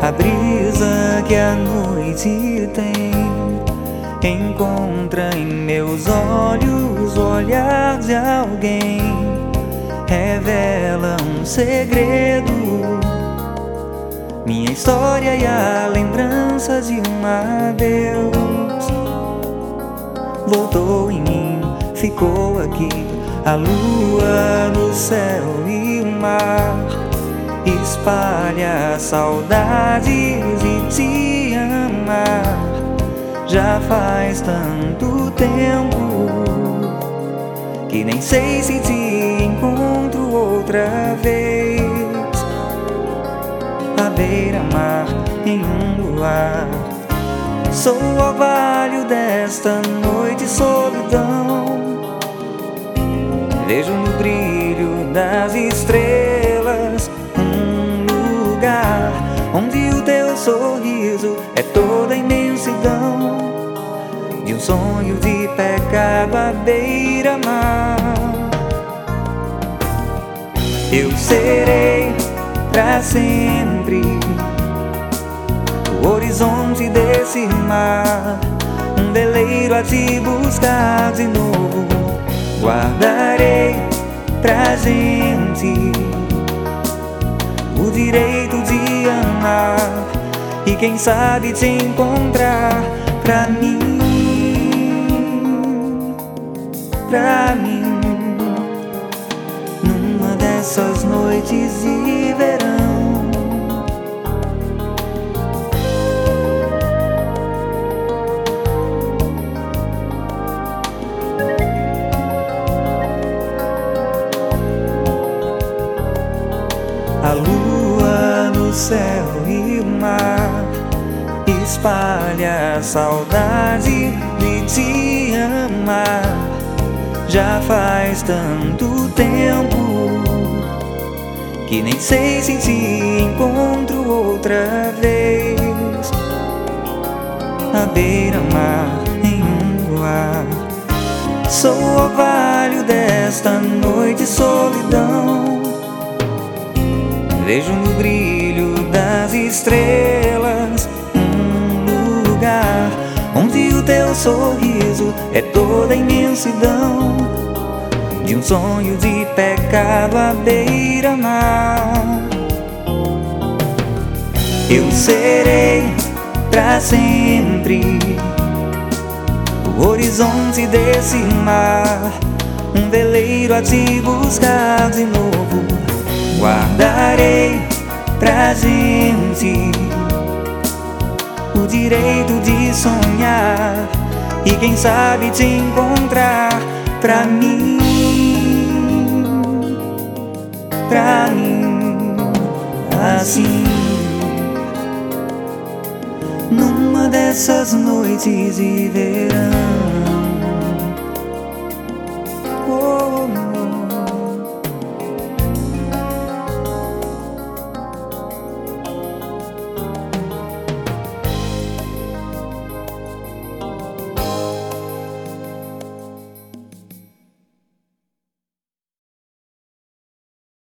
A brisa que a noite tem encontra em meus olhos o olhar de alguém, revela um segredo, minha história e a lembrança de um adeus. Voltou em mim, ficou aqui, a lua no céu e o mar espalha saudades de te amar. Já faz tanto tempo que nem sei se te encontro outra vez. À beira-mar, em um luar, sou o orvalho desta noite de solidão. Vejo no brilho das estrelas um lugar onde o teu sorriso é toda a imensidão de um sonho de pecado à beira-mar. Eu serei pra sempre o horizonte desse mar, um veleiro a te buscar de novo. Guardarei pra gente o direito de amar e quem sabe te encontrar pra mim, numa dessas noites de verão. A lua no céu e o mar espalha a saudade de te amar. Já faz tanto tempo que nem sei se te encontro outra vez. À beira-mar, em um luar, sou o orvalho desta noite de solidão. Vejo no brilho das estrelas um lugar onde o teu sorriso é toda a imensidão de um sonho de pecado à beira-mar. Eu serei pra sempre o horizonte desse mar, um veleiro a te buscar de novo. Guardarei pra gente o direito de sonhar e quem sabe te encontrar pra mim, assim, numa dessas noites de verão.